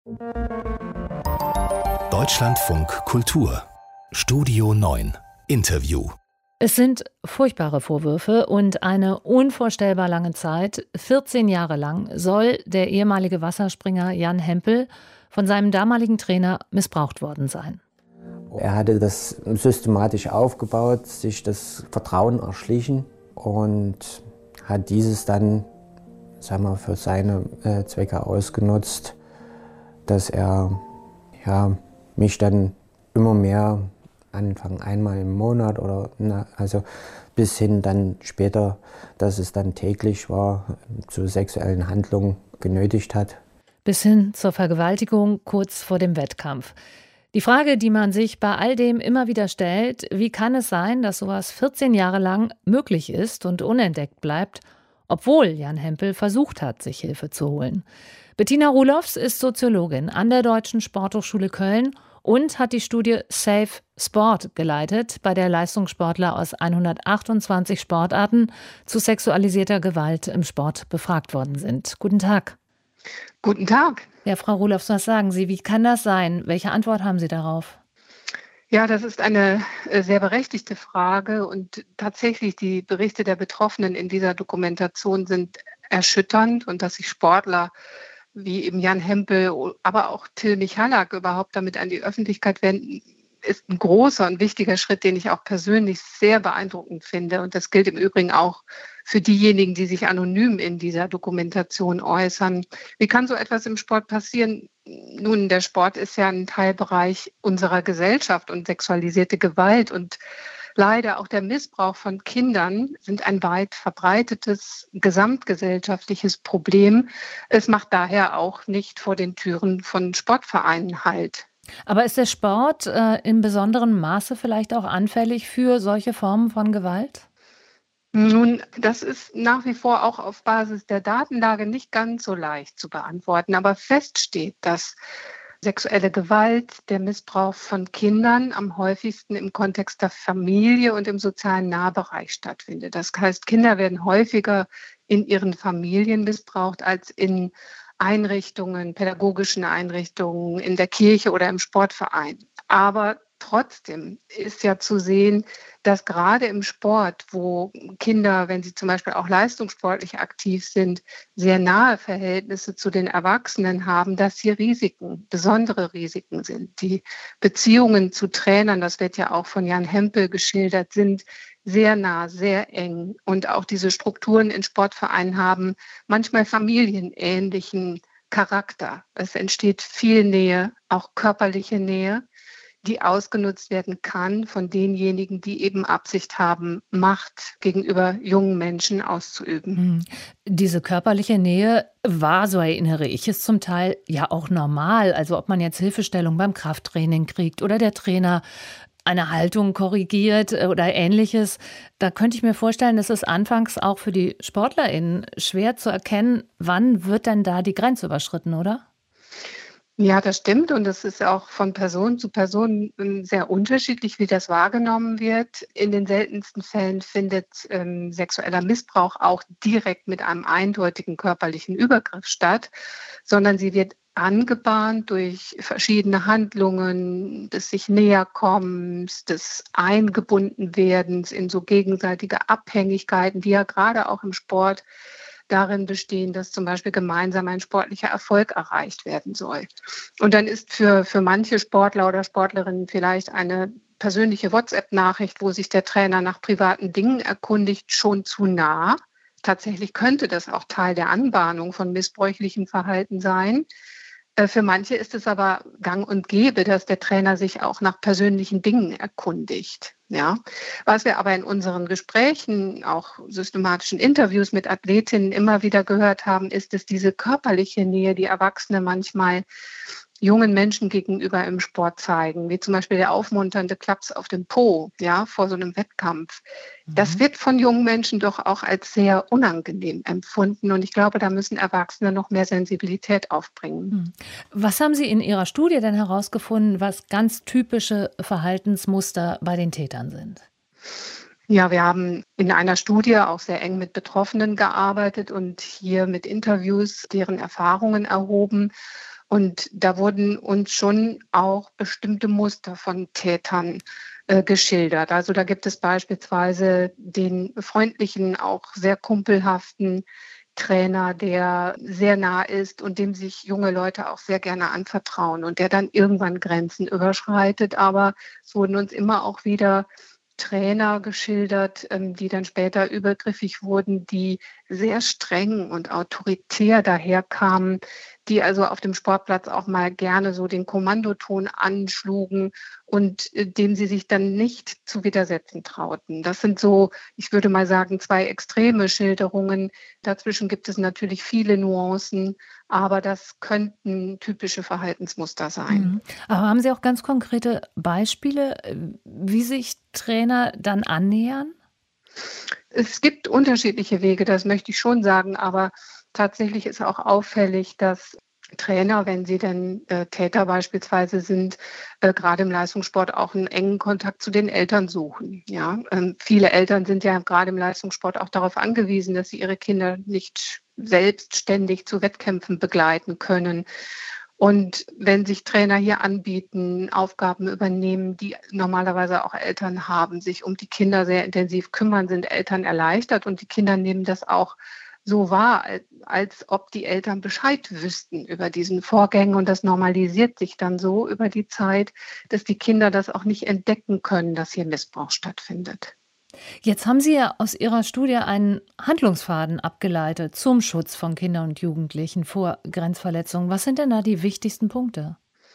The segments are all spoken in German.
Deutschlandfunk Kultur Studio 9 Interview. Es sind furchtbare Vorwürfe und eine unvorstellbar lange Zeit, 14 Jahre lang, soll der ehemalige Wasserspringer Jan Hempel von seinem damaligen Trainer missbraucht worden sein. Er hatte das systematisch aufgebaut, sich das Vertrauen erschlichen und hat dieses dann, für seine Zwecke ausgenutzt, dass er mich dann immer mehr anfangen einmal im Monat oder bis hin dann später, dass es dann täglich war, zu sexuellen Handlungen genötigt hat. Bis hin zur Vergewaltigung kurz vor dem Wettkampf. Die Frage, die man sich bei all dem immer wieder stellt: Wie kann es sein, dass sowas 14 Jahre lang möglich ist und unentdeckt bleibt, obwohl Jan Hempel versucht hat, sich Hilfe zu holen? Bettina Roelofs ist Soziologin an der Deutschen Sporthochschule Köln und hat die Studie Safe Sport geleitet, bei der Leistungssportler aus 128 Sportarten zu sexualisierter Gewalt im Sport befragt worden sind. Guten Tag. Guten Tag. Ja, Frau Roelofs, was sagen Sie? Wie kann das sein? Welche Antwort haben Sie darauf? Ja, das ist eine sehr berechtigte Frage und tatsächlich die Berichte der Betroffenen in dieser Dokumentation sind erschütternd, und dass sich Sportler wie eben Jan Hempel, aber auch Till Michalak überhaupt damit an die Öffentlichkeit wenden, ist ein großer und wichtiger Schritt, den ich auch persönlich sehr beeindruckend finde. Und das gilt im Übrigen auch für diejenigen, die sich anonym in dieser Dokumentation äußern. Wie kann so etwas im Sport passieren? Nun, der Sport ist ja ein Teilbereich unserer Gesellschaft, und sexualisierte Gewalt und leider auch der Missbrauch von Kindern sind ein weit verbreitetes gesamtgesellschaftliches Problem. Es macht daher auch nicht vor den Türen von Sportvereinen Halt. Aber ist der Sport in besonderem Maße vielleicht auch anfällig für solche Formen von Gewalt? Nun, das ist nach wie vor auch auf Basis der Datenlage nicht ganz so leicht zu beantworten. Aber fest steht, dass sexuelle Gewalt, der Missbrauch von Kindern am häufigsten im Kontext der Familie und im sozialen Nahbereich stattfindet. Das heißt, Kinder werden häufiger in ihren Familien missbraucht als in Einrichtungen, pädagogischen Einrichtungen, in der Kirche oder im Sportverein. Aber trotzdem ist ja zu sehen, dass gerade im Sport, wo Kinder, wenn sie zum Beispiel auch leistungssportlich aktiv sind, sehr nahe Verhältnisse zu den Erwachsenen haben, dass hier Risiken, besondere Risiken sind. Die Beziehungen zu Trainern, das wird ja auch von Jan Hempel geschildert, sind sehr nah, sehr eng. Und auch diese Strukturen in Sportvereinen haben manchmal familienähnlichen Charakter. Es entsteht viel Nähe, auch körperliche Nähe, die ausgenutzt werden kann von denjenigen, die eben Absicht haben, Macht gegenüber jungen Menschen auszuüben. Diese körperliche Nähe war, so erinnere ich es zum Teil, ja auch normal. Also ob man jetzt Hilfestellung beim Krafttraining kriegt oder der Trainer eine Haltung korrigiert oder Ähnliches. Da könnte ich mir vorstellen, dass es anfangs auch für die SportlerInnen schwer zu erkennen, wann wird denn da die Grenze überschritten, oder? Ja, das stimmt, und es ist auch von Person zu Person sehr unterschiedlich, wie das wahrgenommen wird. In den seltensten Fällen findet sexueller Missbrauch auch direkt mit einem eindeutigen körperlichen Übergriff statt, sondern sie wird angebahnt durch verschiedene Handlungen des sich Näherkommens, des Eingebundenwerdens in so gegenseitige Abhängigkeiten, die ja gerade auch im Sport darin bestehen, dass zum Beispiel gemeinsam ein sportlicher Erfolg erreicht werden soll. Und dann ist für manche Sportler oder Sportlerinnen vielleicht eine persönliche WhatsApp-Nachricht, wo sich der Trainer nach privaten Dingen erkundigt, schon zu nah. Tatsächlich könnte das auch Teil der Anbahnung von missbräuchlichem Verhalten sein. Für manche ist es aber gang und gäbe, dass der Trainer sich auch nach persönlichen Dingen erkundigt. Ja. Was wir aber in unseren Gesprächen, auch systematischen Interviews mit Athletinnen immer wieder gehört haben, ist, dass diese körperliche Nähe, die Erwachsene manchmal jungen Menschen gegenüber im Sport zeigen, wie zum Beispiel der aufmunternde Klaps auf den Po, ja, vor so einem Wettkampf. Das wird von jungen Menschen doch auch als sehr unangenehm empfunden, und ich glaube, da müssen Erwachsene noch mehr Sensibilität aufbringen. Was haben Sie in Ihrer Studie denn herausgefunden, was ganz typische Verhaltensmuster bei den Tätern sind? Ja, wir haben in einer Studie auch sehr eng mit Betroffenen gearbeitet und hier mit Interviews deren Erfahrungen erhoben. Und da wurden uns schon auch bestimmte Muster von Tätern geschildert. Also da gibt es beispielsweise den freundlichen, auch sehr kumpelhaften Trainer, der sehr nah ist und dem sich junge Leute auch sehr gerne anvertrauen und der dann irgendwann Grenzen überschreitet. Aber es wurden uns immer auch wieder Trainer geschildert, die dann später übergriffig wurden, die sehr streng und autoritär daherkamen, die also auf dem Sportplatz auch mal gerne so den Kommandoton anschlugen und dem sie sich dann nicht zu widersetzen trauten. Das sind so, ich würde mal sagen, zwei extreme Schilderungen. Dazwischen gibt es natürlich viele Nuancen, aber das könnten typische Verhaltensmuster sein. Mhm. Aber haben Sie auch ganz konkrete Beispiele, wie sich Trainer dann annähern? Es gibt unterschiedliche Wege, das möchte ich schon sagen, aber tatsächlich ist auch auffällig, dass Trainer, wenn sie denn Täter beispielsweise sind, gerade im Leistungssport auch einen engen Kontakt zu den Eltern suchen. Ja? Viele Eltern sind ja gerade im Leistungssport auch darauf angewiesen, dass sie ihre Kinder nicht selbstständig zu Wettkämpfen begleiten können. Und wenn sich Trainer hier anbieten, Aufgaben übernehmen, die normalerweise auch Eltern haben, sich um die Kinder sehr intensiv kümmern, sind Eltern erleichtert und die Kinder nehmen das auch so wahr, als ob die Eltern Bescheid wüssten über diesen Vorgängen. Und das normalisiert sich dann so über die Zeit, dass die Kinder das auch nicht entdecken können, dass hier Missbrauch stattfindet. Jetzt haben Sie ja aus Ihrer Studie einen Handlungsfaden abgeleitet zum Schutz von Kindern und Jugendlichen vor Grenzverletzungen. Was sind denn da die wichtigsten Punkte?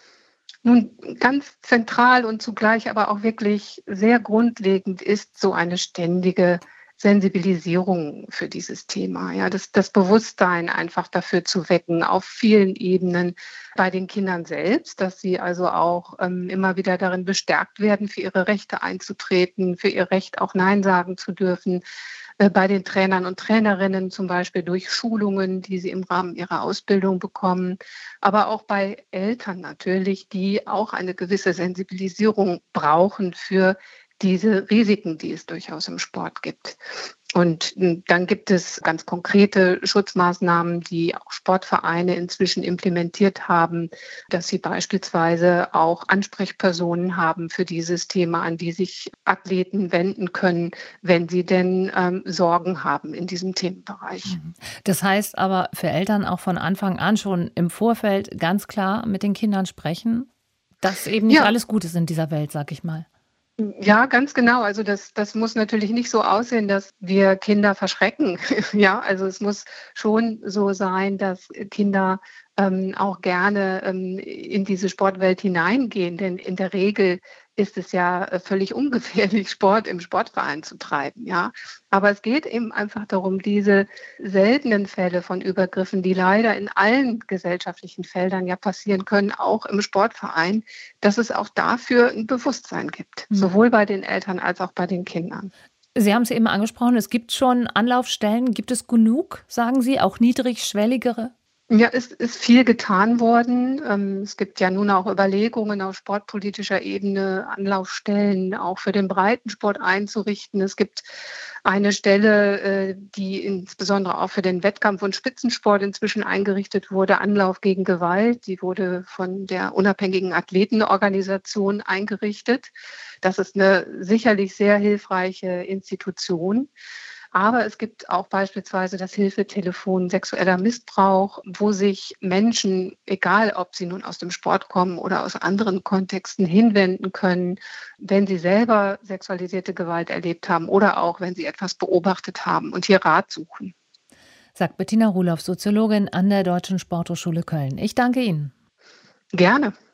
Nun, ganz zentral und zugleich aber auch wirklich sehr grundlegend ist so eine ständige Sensibilisierung für dieses Thema. Ja, das Bewusstsein einfach dafür zu wecken auf vielen Ebenen bei den Kindern selbst, dass sie also auch immer wieder darin bestärkt werden, für ihre Rechte einzutreten, für ihr Recht auch Nein sagen zu dürfen. Bei den Trainern und Trainerinnen zum Beispiel durch Schulungen, die sie im Rahmen ihrer Ausbildung bekommen, aber auch bei Eltern natürlich, die auch eine gewisse Sensibilisierung brauchen für diese Risiken, die es durchaus im Sport gibt. Und dann gibt es ganz konkrete Schutzmaßnahmen, die auch Sportvereine inzwischen implementiert haben, dass sie beispielsweise auch Ansprechpersonen haben für dieses Thema, an die sich Athleten wenden können, wenn sie denn Sorgen haben in diesem Themenbereich. Das heißt aber für Eltern auch von Anfang an schon im Vorfeld ganz klar mit den Kindern sprechen, dass eben nicht alles gut ist in dieser Welt, sag ich mal. Ja, ganz genau. Also das muss natürlich nicht so aussehen, dass wir Kinder verschrecken. Ja, also es muss schon so sein, dass Kinder auch gerne in diese Sportwelt hineingehen. Denn in der Regel ist es ja völlig ungefährlich, Sport im Sportverein zu treiben. Ja, aber es geht eben einfach darum, diese seltenen Fälle von Übergriffen, die leider in allen gesellschaftlichen Feldern ja passieren können, auch im Sportverein, dass es auch dafür ein Bewusstsein gibt, sowohl bei den Eltern als auch bei den Kindern. Sie haben es eben angesprochen, es gibt schon Anlaufstellen. Gibt es genug, sagen Sie, auch niedrigschwelligere? Ja, es ist viel getan worden. Es gibt ja nun auch Überlegungen auf sportpolitischer Ebene, Anlaufstellen auch für den Breitensport einzurichten. Es gibt eine Stelle, die insbesondere auch für den Wettkampf- und Spitzensport inzwischen eingerichtet wurde, Anlauf gegen Gewalt. Die wurde von der unabhängigen Athletenorganisation eingerichtet. Das ist eine sicherlich sehr hilfreiche Institution. Aber es gibt auch beispielsweise das Hilfetelefon sexueller Missbrauch, wo sich Menschen, egal ob sie nun aus dem Sport kommen oder aus anderen Kontexten, hinwenden können, wenn sie selber sexualisierte Gewalt erlebt haben oder auch wenn sie etwas beobachtet haben und hier Rat suchen. Sagt Bettina Ruloff, Soziologin an der Deutschen Sporthochschule Köln. Ich danke Ihnen. Gerne.